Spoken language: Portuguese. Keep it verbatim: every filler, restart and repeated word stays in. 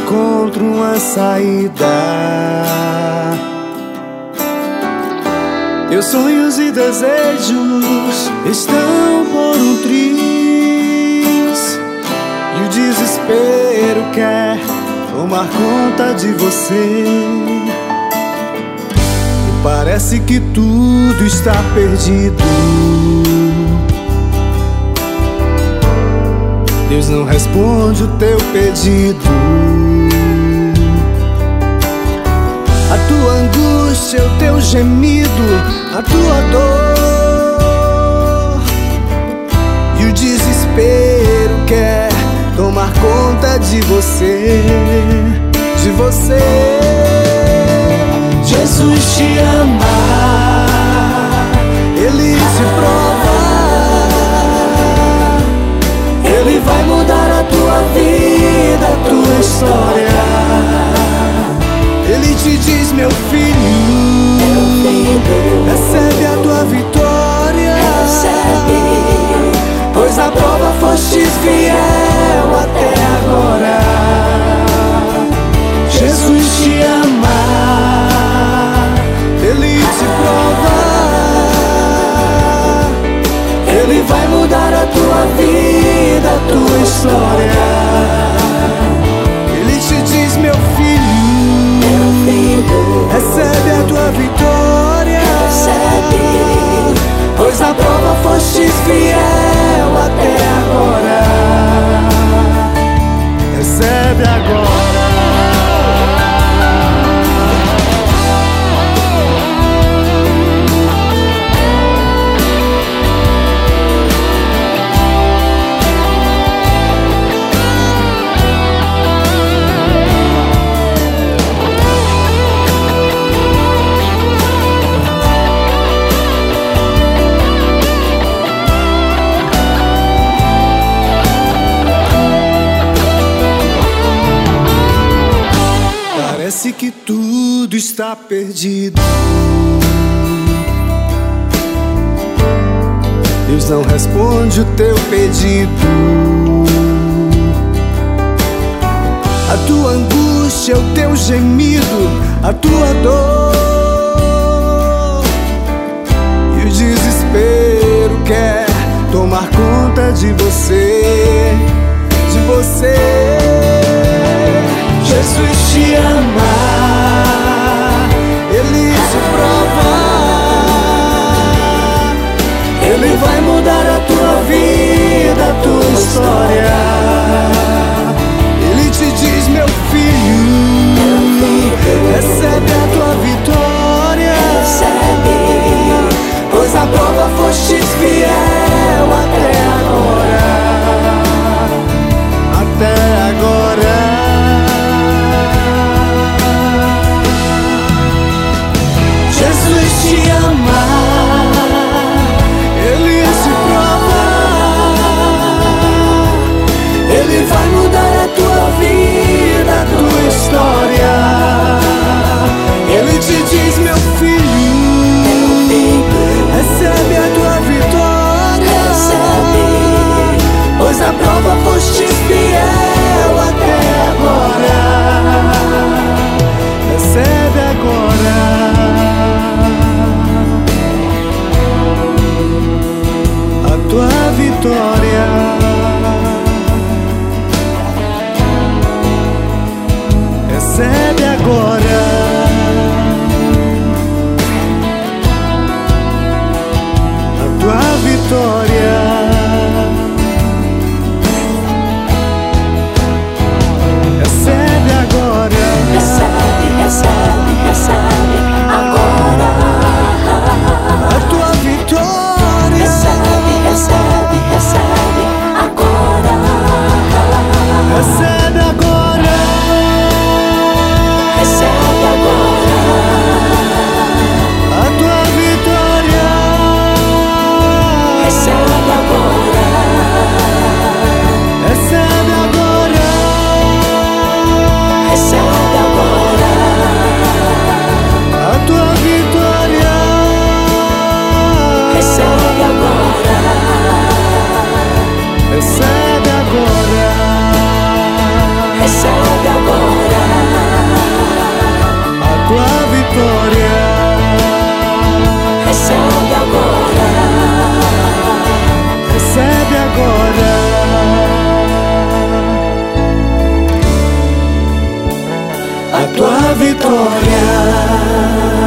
encontro uma saída. Teus sonhos e desejos estão por um triz, e o desespero quer tomar conta de você. E parece que tudo está perdido. Deus não responde o teu pedido. A tua angústia, o teu gemido, a tua dor e o desespero quer tomar conta de você, de você. Jesus te ama, Ele te prova, Ele vai mudar a tua vida, a tua história. Ele te diz, meu filho, recebe a tua vitória, pois a prova foste fiel até agora. Jesus te ama, Ele te prova, Ele vai mudar a tua vida, a tua história. Ele te diz, meu filho, recebe a tua vitória, pois a prova foste fiel até agora. Recebe agora. Parece que tudo está perdido. Deus não responde o teu pedido. A tua angústia, o teu gemido, a tua dor e o desespero quer tomar conta de você, de você. Jesus te ama, Ele te prova, Ele vai mudar a tua vida, a tua história. Ele te diz, meu filho, recebe a tua vitória, pois a prova foste fiel até agora, até agora. a tua vitória.